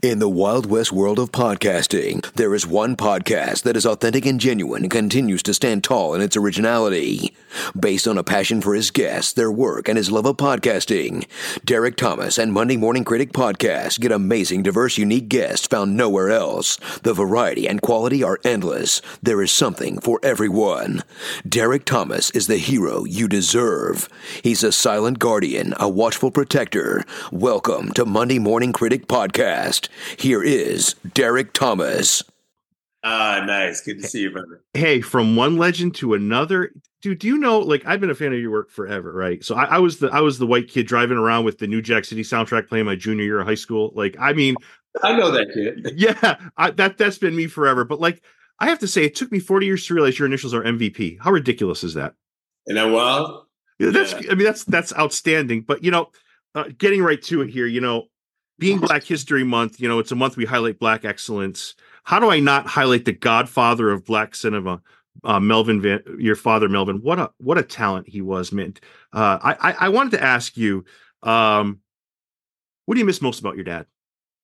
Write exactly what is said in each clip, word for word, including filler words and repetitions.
In the Wild West world of podcasting, there is one podcast that is authentic and genuine and continues to stand tall in its originality. Based on a passion for his guests, their work, and his love of podcasting, Derek Thomas and Monday Morning Critic Podcast get amazing, diverse, unique guests found nowhere else. The variety and quality are endless. There is something for everyone. Derek Thomas is the hero you deserve. He's a silent guardian, a watchful protector. Welcome to Monday Morning Critic Podcast. Here is Derek Thomas. Ah, nice. Good to see you, brother. Hey, from one legend to another. Dude, do you know, like, I've been a fan of your work forever, right? So I, I was the I was the white kid driving around with the New Jack City soundtrack playing my junior year of high school. Like, I mean, I know that kid. Yeah, I, that that's been me forever. But like, I have to say, it took me forty years to realize your initials are M V P. How ridiculous is that? Isn't that wild? Yeah, that's I mean, that's that's outstanding. But you know, uh, getting right to it here, you know, being Black History Month, you know, it's a month we highlight Black excellence. How do I not highlight the godfather of Black cinema? Uh, Melvin, Van, your father, Melvin, what a what a talent he was, man. Uh, I, I I wanted to ask you, um, what do you miss most about your dad?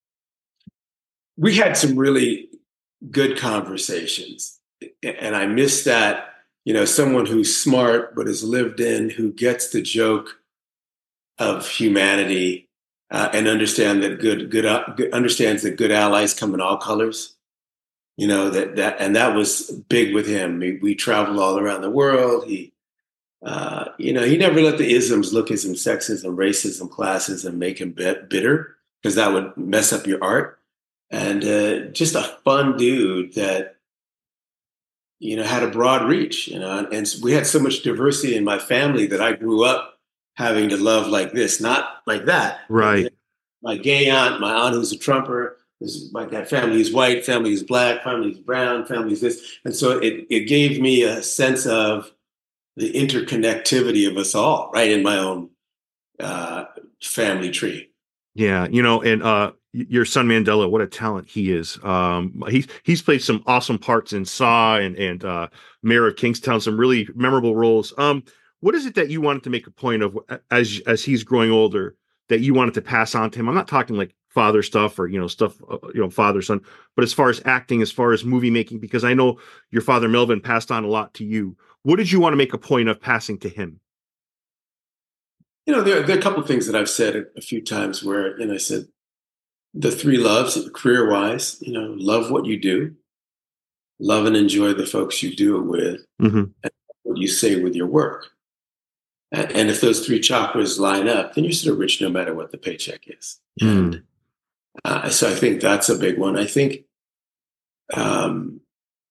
We had some really good conversations, and I miss that. You know, someone who's smart but is lived in, who gets the joke of humanity uh, and understand that good good, uh, good understands that good allies come in all colors. You know, that, that, and that was big with him. We, we traveled all around the world. He, uh, you know, he never let the isms, lookism, sexism, racism, classism make him bit, bitter, because that would mess up your art. And uh, just a fun dude that, you know, had a broad reach, you know, and, and we had so much diversity in my family that I grew up having to love like this, not like that. Right. My gay aunt, my aunt who's a trumper, my family is white, family is black, family is brown, family is this. And so it, it gave me a sense of the interconnectivity of us all, right, in my own uh, family tree. Yeah, you know, and uh, your son Mandela, what a talent he is. Um, he's he's played some awesome parts in Saw and and uh, Mayor of Kingstown, some really memorable roles. Um, what is it that you wanted to make a point of as as he's growing older that you wanted to pass on to him? I'm not talking like father stuff or, you know, stuff, uh, you know, father, son, but as far as acting, as far as movie making, because I know your father, Melvin, passed on a lot to you. What did you want to make a point of passing to him? You know, there, there are a couple of things that I've said a, a few times where, and I said, the three loves, career wise, you know, love what you do, love and enjoy the folks you do it with, mm-hmm. and what you say with your work. And, and if those three chakras line up, then you're sort of rich no matter what the paycheck is. Mm. And Uh, so I think that's a big one. I think um,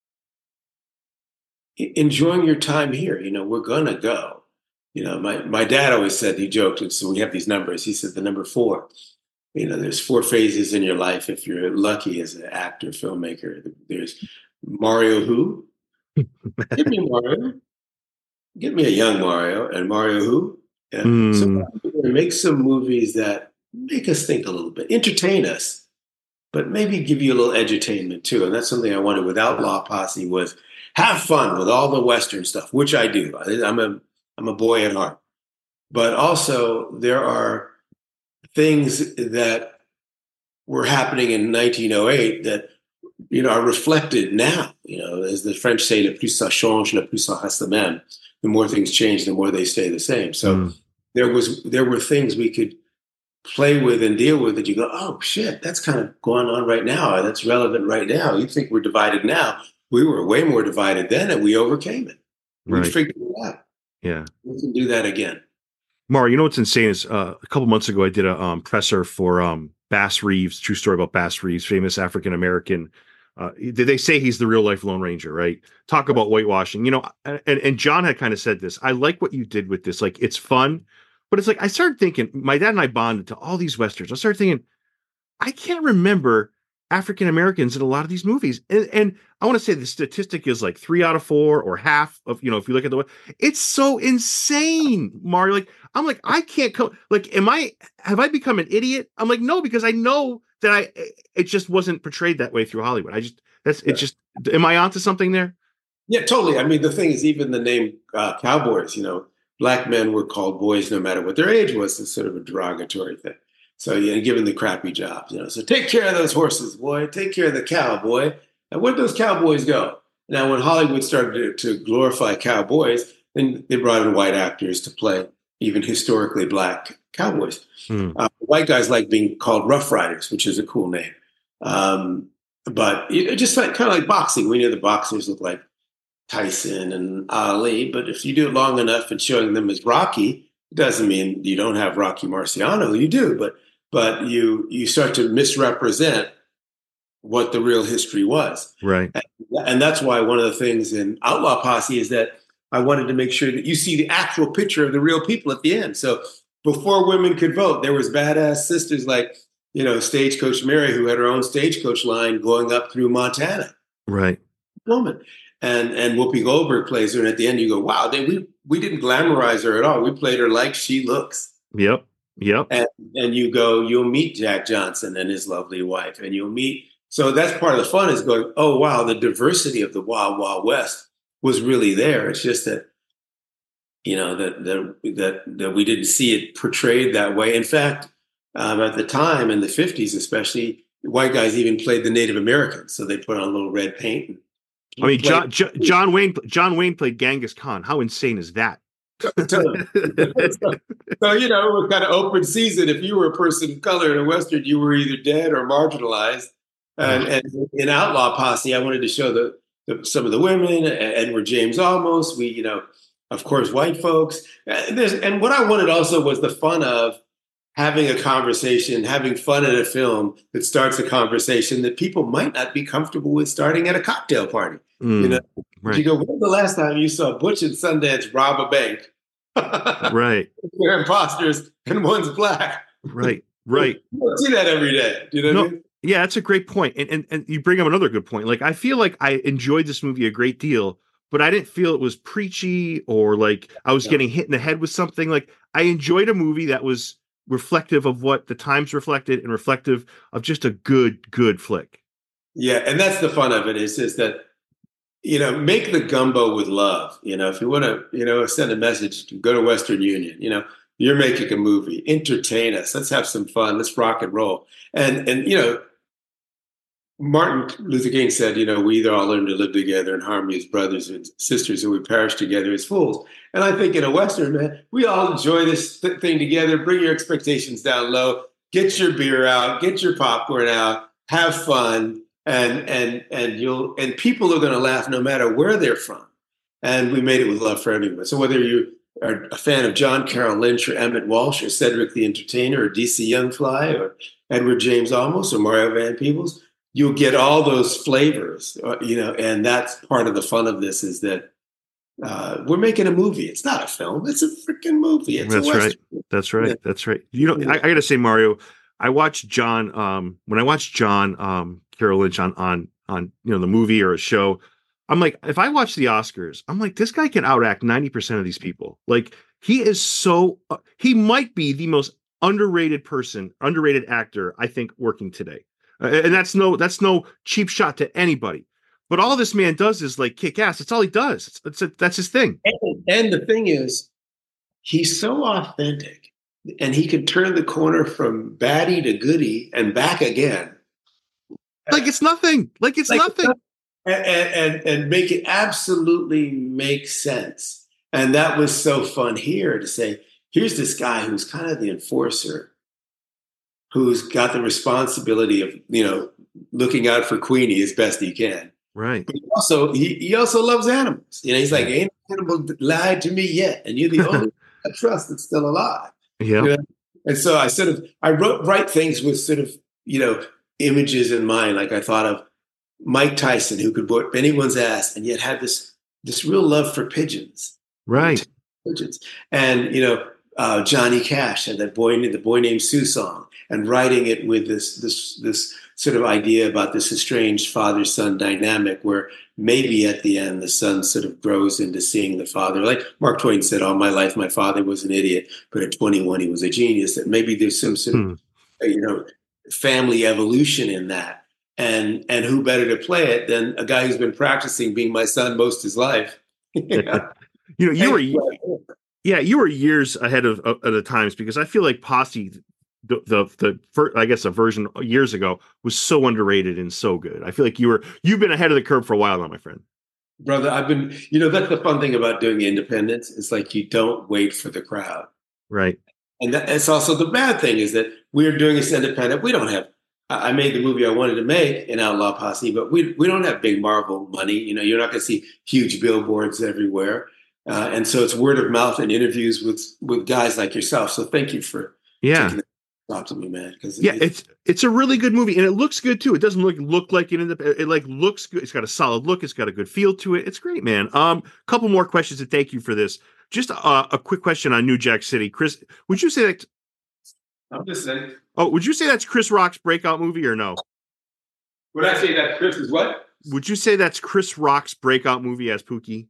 enjoying your time here. You know, we're gonna go. You know, my my dad always said, he joked, and so we have these numbers. He said the number four. You know, there's four phases in your life if you're lucky as an actor, filmmaker. There's Mario who? Give me Mario. Give me a young Mario. And Mario who? Yeah. Mm. So make some movies that make us think a little bit, entertain us, but maybe give you a little edutainment too. And that's something I wanted with Outlaw Posse, was have fun with all the Western stuff, which I do. I'm a I'm a boy at heart. But also there are things that were happening in nineteen oh eight that, you know, are reflected now. You know, as the French say, le plus ça change, le plus ça reste le même. The more things change, the more they stay the same. So mm. there was there were things we could play with and deal with that you go, oh shit, that's kind of going on right now. That's relevant right now. You think we're divided now. We were way more divided then, and we overcame it. We right. figured it out. Yeah. We can do that again. Mara, you know what's insane is uh, a couple months ago, I did a um, presser for um, Bass Reeves, true story about Bass Reeves, famous African-American. Uh, they say he's the real life Lone Ranger, right? Talk about whitewashing, you know, and, and John had kind of said this. I like what you did with this. Like, it's fun. But it's like, I started thinking, my dad and I bonded to all these Westerns. I started thinking, I can't remember African-Americans in a lot of these movies. And, and I want to say the statistic is like three out of four or half of, you know, if you look at the, it's so insane, Mario. Like, I'm like, I can't come, like, am I, have I become an idiot? I'm like, no, because I know that I, it just wasn't portrayed that way through Hollywood. I just, that's, yeah. It's just, am I onto something there? Yeah, totally. I mean, the thing is, even the name uh, cowboys, you know, Black men were called boys no matter what their age was. It's sort of a derogatory thing. So yeah, given the crappy jobs, you know. So take care of those horses, boy. Take care of the cow, boy. And where'd those cowboys go? Now, when Hollywood started to, to glorify cowboys, then they brought in white actors to play even historically black cowboys. Mm. Uh, white guys like being called Rough Riders, which is a cool name. Um, but it, just like kind of like boxing, we know the boxers look like Tyson and Ali. But if you do it long enough and showing them as Rocky, it doesn't mean you don't have Rocky Marciano. You do, but but you you start to misrepresent what the real history was. Right. And, and that's why one of the things in Outlaw Posse is that I wanted to make sure that you see the actual picture of the real people at the end. So before women could vote, there was badass sisters like, you know, Stagecoach Mary, who had her own stagecoach line going up through Montana. Right. Woman. And and Whoopi Goldberg plays her. And at the end you go, wow, they, we, we didn't glamorize her at all. We played her like she looks. Yep. Yep. And, and you go, you'll meet Jack Johnson and his lovely wife. And you'll meet, so that's part of the fun is going, oh, wow, the diversity of the Wild Wild West was really there. It's just that, you know, that that that, that we didn't see it portrayed that way. In fact, um, at the time in the fifties, especially, white guys even played the Native Americans. So they put on a little red paint. And I mean, John, John, John Wayne, John Wayne played Genghis Khan. How insane is that? so, so, you know, it was kind of open season. If you were a person of color in a Western, you were either dead or marginalized. And, and in Outlaw Posse, I wanted to show the, the some of the women, Edward James Olmos, we, you know, of course, white folks. And, there's, and what I wanted also was the fun of having a conversation, having fun at a film that starts a conversation that people might not be comfortable with starting at a cocktail party. Mm, you know, right. You go, when was the last time you saw Butch and Sundance rob a bank? Right. They're imposters and one's black. Right. Right. You don't see that every day. Do you know no, what I mean? Yeah, that's a great point. And, and and you bring up another good point. Like, I feel like I enjoyed this movie a great deal, but I didn't feel it was preachy or like I was Yeah. getting hit in the head with something. Like, I enjoyed a movie that was reflective of what the times reflected and reflective of just a good, good flick. Yeah, and that's the fun of it is, is that, you know, make the gumbo with love. You know, if you want to, you know, send a message, go to Western Union. You know, you're making a movie. Entertain us. Let's have some fun. Let's rock and roll. And, and you know, Martin Luther King said, you know, we either all learn to live together in harmony as brothers and sisters, or we perish together as fools. And I think in a Western, man, we all enjoy this th- thing together. Bring your expectations down low. Get your beer out. Get your popcorn out. Have fun. And and and you'll and people are going to laugh no matter where they're from. And we made it with love for everyone. So whether you are a fan of John Carroll Lynch or Emmett Walsh or Cedric the Entertainer or D C Youngfly or Edward James Olmos or Mario Van Peebles, you'll get all those flavors, uh, you know. And that's part of the fun of this is that uh, we're making a movie. It's not a film. It's a freaking movie. It's That's a right. Western. That's right. Yeah. That's right. You know, I, I got to say, Mario, I watched John. Um, when I watched John um, Carroll Lynch on on on you know the movie or a show, I'm like, if I watch the Oscars, I'm like, this guy can outact ninety percent of these people. Like, he is so. Uh, he might be the most underrated person, underrated actor, I think, working today. Uh, and that's no that's no cheap shot to anybody. But all this man does is like kick ass. That's all he does. It's, it's a, that's his thing. And, and the thing is, he's so authentic, and he can turn the corner from baddie to goodie and back again. Like it's nothing. Like it's Like, nothing. And, and and make it absolutely make sense. And that was so fun here to say, here's this guy who's kind of the enforcer, who's got the responsibility of, you know, looking out for Queenie as best he can. Right. But he also he, he also loves animals. You know, he's like, ain't an animal lied to me yet, and you're the only I trust that's still alive. Yeah. You know? And so I sort of I wrote write things with sort of, you know, images in mind. Like I thought of Mike Tyson, who could whip anyone's ass and yet had this this real love for pigeons. Right. Pigeons. And, you know, uh, Johnny Cash and that boy, the boy named Sue song, and writing it with this this this sort of idea about this estranged father-son dynamic where maybe at the end the son sort of grows into seeing the father. Like Mark Twain said, all my life my father was an idiot, but at twenty-one he was a genius. That maybe there's some sort Hmm. of, you know, family evolution in that. And and who better to play it than a guy who's been practicing being my son most his life? Yeah. You know, you were yeah, you were years ahead of, of, of the times, because I feel like Posse the the the first, I guess a version years ago was so underrated and so good. I feel like you were you've been ahead of the curve for a while now, my friend. Brother, I've been, you know, that's the fun thing about doing independence. It's like you don't wait for the crowd. Right. And that, it's also the bad thing is that we're doing this independent. We don't have, I I made the movie I wanted to make in Outlaw Posse, but we we don't have big Marvel money. You know, you're not going to see huge billboards everywhere. Uh, and so it's word of mouth and interviews with with guys like yourself. So thank you for Yeah. taking the talk to me, man. Because Yeah, it's it's a really good movie, and it looks good too. It doesn't look look like it. It, it like looks good. It's got a solid look. It's got a good feel to it. It's great, man. Um, couple more questions, and thank you for this. Just uh, a quick question on New Jack City, Chris. Would you say that? I'm just saying. Oh, would you say that's Chris Rock's breakout movie or no? Would I say that Chris is what? Would you say that's Chris Rock's breakout movie as Pookie?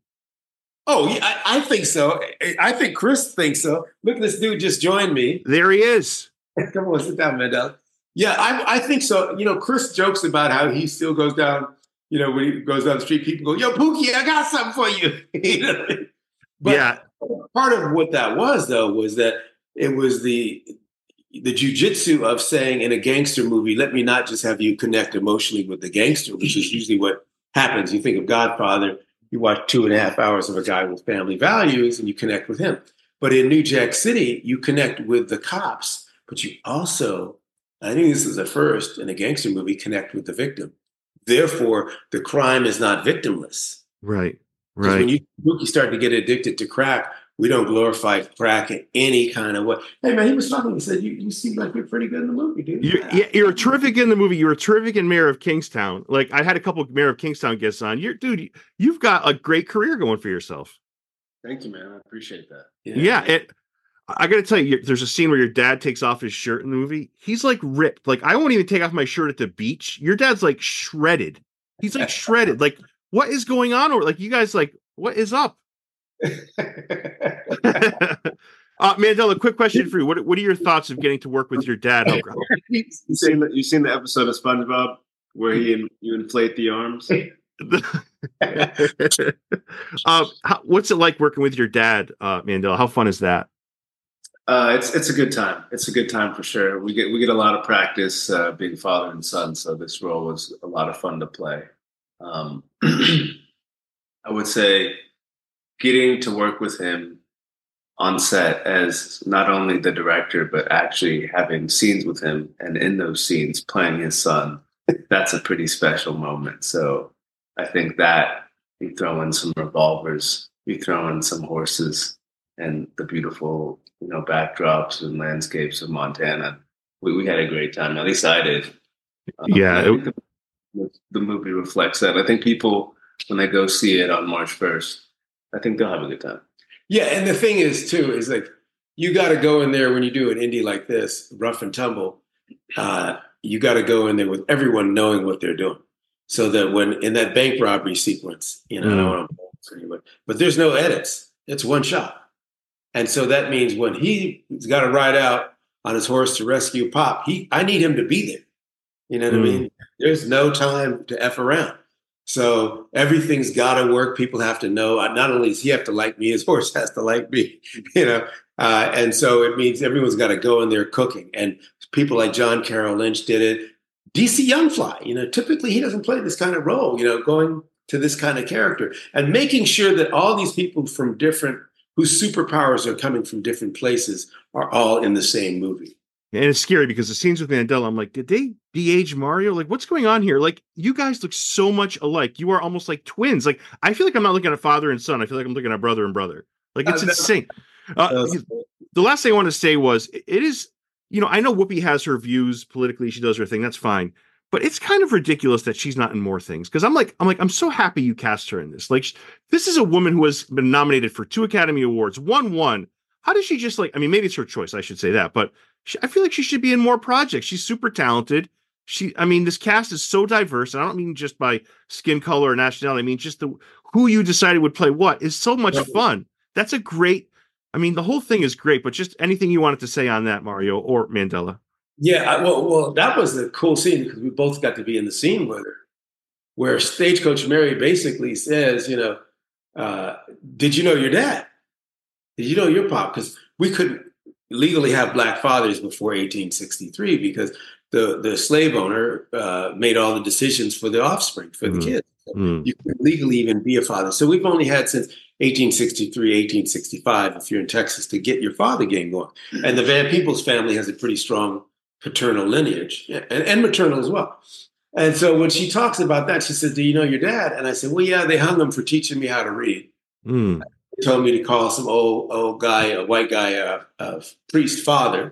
Oh, yeah, I, I think so. I, I think Chris thinks so. Look, this dude just joined me. There he is. Come on, sit down, Mandela. Yeah, I, I think so. You know, Chris jokes about how he still goes down, you know, when he goes down the street, people go, yo, Pookie, I got something for you. You know? But Yeah. part of what that was, though, was that it was the the jujitsu of saying in a gangster movie, let me not just have you connect emotionally with the gangster, which is usually what happens. You think of Godfather, you watch two and a half hours of a guy with family values and you connect with him. But in New Jack City, you connect with the cops, but you also, I think this is the first in a gangster movie, connect with the victim. Therefore, the crime is not victimless. Right. Because Right. when you, you start to get addicted to crack, we don't glorify crack in any kind of way. Hey, man, he was talking. He said, you, you seem like you're pretty good in the movie, dude. You, yeah, you're terrific in the movie. You're terrific in Mayor of Kingstown. Like I had a couple of Mayor of Kingstown guests on. You're, dude, you've got a great career going for yourself. Thank you, man. I appreciate that. Yeah. Yeah, it, I got to tell you, there's a scene where your dad takes off his shirt in the movie. He's like ripped. Like I won't even take off my shirt at the beach. Your dad's like shredded. He's like shredded. Like what is going on? Or like you guys, like what is up? uh, Mandela, quick question for you. What What are your thoughts of getting to work with your dad? You seen the, you seen the episode of SpongeBob where he in, you inflate the arms? uh, how, what's it like working with your dad, uh, Mandela? How fun is that? Uh, it's it's a good time. It's a good time for sure. We get we get a lot of practice uh, being father and son. So this role was a lot of fun to play. Um, I would say getting to work with him on set as not only the director, but actually having scenes with him and in those scenes playing his son, that's a pretty special moment. So I think that you throw in some revolvers, you throw in some horses and the beautiful, you know, backdrops and landscapes of Montana. We, we had a great time. At least I did. Um, Yeah. I think the, the movie reflects that. I think people, when they go see it on March first, I think they'll have a good time. Yeah, and the thing is, too, is like you got to go in there when you do an indie like this, rough and tumble. Uh, you got to go in there with everyone knowing what they're doing, so that when in that bank robbery sequence, you know, Mm. I don't want to anyway, but there's no edits; it's one shot, and so that means when he's got to ride out on his horse to rescue Pop, he I need him to be there. You know what Mm. I mean? There's no time to F around. So everything's got to work. People have to know. Not only does he have to like me, his horse has to like me, you know. Uh, and so it means everyone's got to go in there cooking. And people like John Carroll Lynch did it. D C Youngfly, you know, typically he doesn't play this kind of role, you know, going to this kind of character and making sure that all these people from different, whose superpowers are coming from different places, are all in the same movie. And it's scary because the scenes with Mandela, I'm like, did they de-age Mario? Like, what's going on here? Like, you guys look so much alike. You are almost like twins. Like, I feel like I'm not looking at father and son. I feel like I'm looking at brother and brother. Like, it's Uh, that's- insane. Uh, the last thing I want to say was, it is, you know, I know Whoopi has her views politically. She does her thing. That's fine. But it's kind of ridiculous that she's not in more things. Because I'm like, I'm like, I'm so happy you cast her in this. Like, this is a woman who has been nominated for two Academy Awards, won one. How does she just like, I mean, maybe it's her choice. I should say that. But she, I feel like she should be in more projects. She's super talented. She, I mean, this cast is so diverse. And I don't mean just by skin color or nationality. I mean, just the who you decided would play what is so much fun. That's a great, I mean, the whole thing is great, but just anything you wanted to say on that, Mario or Mandela. Yeah, I, well, well, that was the cool scene because we both got to be in the scene with her, where Stagecoach Mary basically says, you know, uh, did you know your dad? Did you know your pop? Because we couldn't, legally have black fathers before eighteen sixty-three because the, the slave owner uh, made all the decisions for the offspring, for Mm. the kids. So Mm. you can legally even be a father. So we've only had since eighteen sixty-three, eighteen sixty-five, if you're in Texas, to get your father game going. And the Van Peebles family has a pretty strong paternal lineage and, and maternal as well. And so when she talks about that, she says, do you know your dad? And I said, well, yeah, they hung him for teaching me how to read. Mm. They told me to call some old old guy, a white guy, a, a priest father,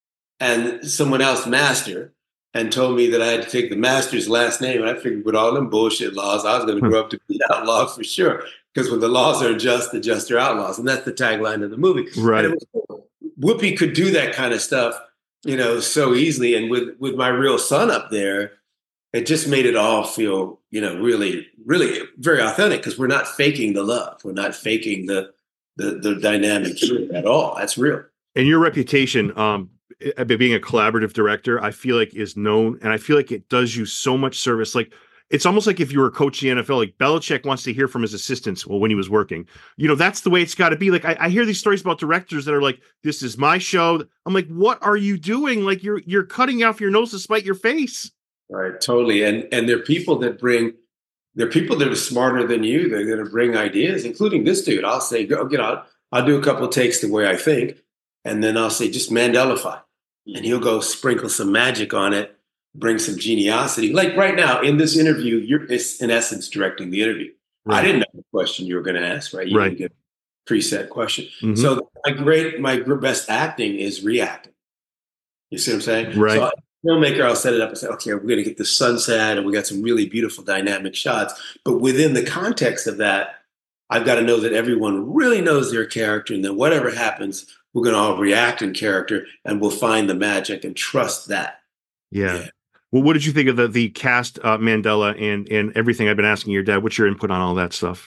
and someone else master, and told me that I had to take the master's last name. And I figured with all them bullshit laws, I was going to grow up to be an outlaw for sure. Because when the laws are just, the just are outlaws. And that's the tagline of the movie. Right. And it was, Whoopi could do that kind of stuff, you know, so easily. And with, with my real son up there, it just made it all feel, you know, really, really very authentic because we're not faking the love. We're not faking the, the, the dynamic here at all. That's real. And your reputation, um, being a collaborative director, I feel like is known, and I feel like it does you so much service. Like it's almost like if you were a coach in the N F L, like Belichick wants to hear from his assistants. Well, when he was working, you know, that's the way it's got to be. Like I, I hear these stories about directors that are like, "This is my show." I'm like, "What are you doing? Like you're you're cutting off your nose to spite your face." Right, totally. And and they're people that bring, they're people that are smarter than you. They're going to bring ideas, including this dude. I'll say, go get out. I'll do a couple of takes the way I think, and then I'll say, just Mandelify, and he'll go sprinkle some magic on it, bring some geniosity. Like right now in this interview, you're in essence directing the interview. Right. I didn't know the question you were going to ask, right? You right. didn't get a preset question. Mm-hmm. So my great, my best acting is reacting. You see what I'm saying? Right. So, filmmaker, I'll set it up and say, okay, we're going to get the sunset and we got some really beautiful dynamic shots. But within the context of that, I've got to know that everyone really knows their character and that whatever happens, we're going to all react in character and we'll find the magic and trust that. Yeah. yeah. Well, what did you think of the, the cast, uh, Mandela and, and everything I've been asking your dad? What's your input on all that stuff?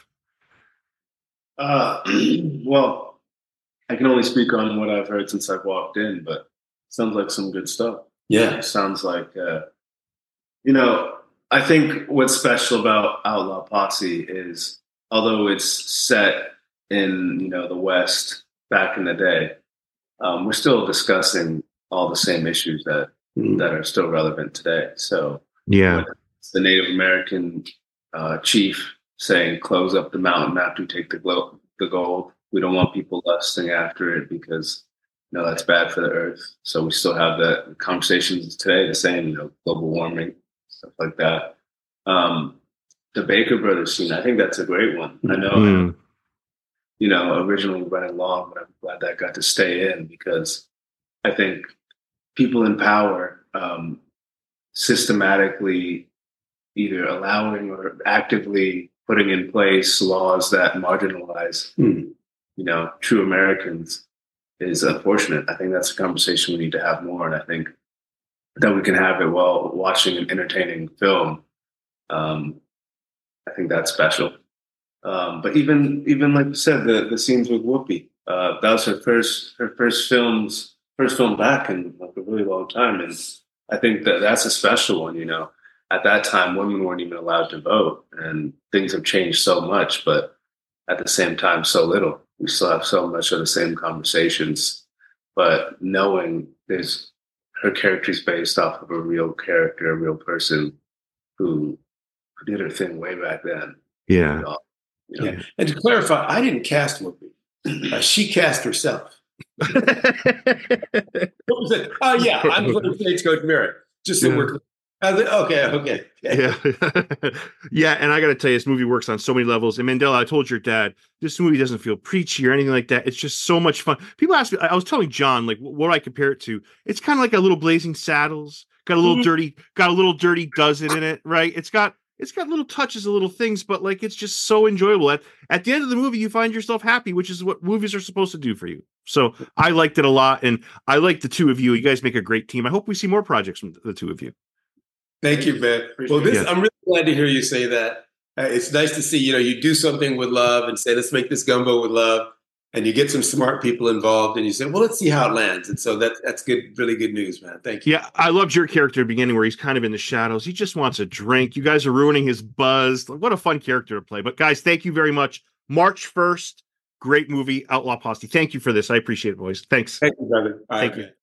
Uh, well, I can only speak on what I've heard since I've walked in, but it sounds like some good stuff. Yeah. It sounds like, uh, you know, I think what's special about Outlaw Posse is, although it's set in, you know, the West back in the day, um, we're still discussing all the same issues that, mm. that are still relevant today. So yeah, it's the Native American uh, chief saying, close up the mountain after you take the, glo- the gold. We don't want people lusting after it because no, that's bad for the earth. So we still have the conversations today, the same, you know, global warming, stuff like that. Um, the Baker Brothers scene, I think that's a great one. I know, mm. you know, originally running long, but I'm glad that got to stay in because I think people in power um, systematically either allowing or actively putting in place laws that marginalize, mm. you know, true Americans is unfortunate. I think that's a conversation we need to have more. And I think that we can have it while watching an entertaining film. Um, I think that's special. Um, but even, even like you said, the, the scenes with Whoopi, uh, that was her first, her first films, first film back in like a really long time. And I think that that's a special one, you know. At that time, women weren't even allowed to vote and things have changed so much, but at the same time, so little. We still have so much of the same conversations, but knowing there's her character is based off of a real character, a real person who, who did her thing way back then. Yeah. You know, you know. Yeah. And to clarify, I didn't cast Whoopi. Uh, she cast herself. What was it? Oh, yeah. I'm going to Stagecoach Mary. Just so yeah. we're Okay, okay. Yeah. Yeah, and I got to tell you, this movie works on so many levels. And Mandela, I told your dad, this movie doesn't feel preachy or anything like that. It's just so much fun. People ask me, I was telling John, like, what do I compare it to? It's kind of like a little Blazing Saddles, got a little mm-hmm. dirty, got a little Dirty Dozen in it, right? It's got it's got little touches of little things, but like it's just so enjoyable. At, at the end of the movie, you find yourself happy, which is what movies are supposed to do for you. So I liked it a lot, and I like the two of you. You guys make a great team. I hope we see more projects from the two of you. Thank you, Ben. Well, this, yeah. I'm really glad to hear you say that. Uh, it's nice to see, you know, you do something with love and say, let's make this gumbo with love. And you get some smart people involved and you say, well, let's see how it lands. And so that, that's good, really good news, man. Thank you. Yeah, I loved your character at the beginning where he's kind of in the shadows. He just wants a drink. You guys are ruining his buzz. What a fun character to play. But guys, thank you very much. March first, Great movie, Outlaw Posse. Thank you for this. I appreciate it, boys. Thanks. Thank you, brother. All Thank right, you. man.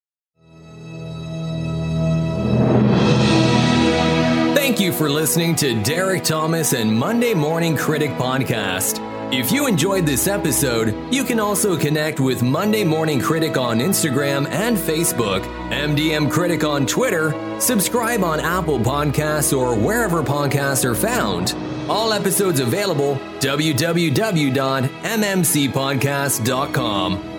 Thank you for listening to Derek Thomas and Monday Morning Critic Podcast. If you enjoyed this episode, you can also connect with Monday Morning Critic on Instagram and Facebook, M D M Critic on Twitter, subscribe on Apple Podcasts or wherever podcasts are found. All episodes available, w w w dot m m c podcast dot com.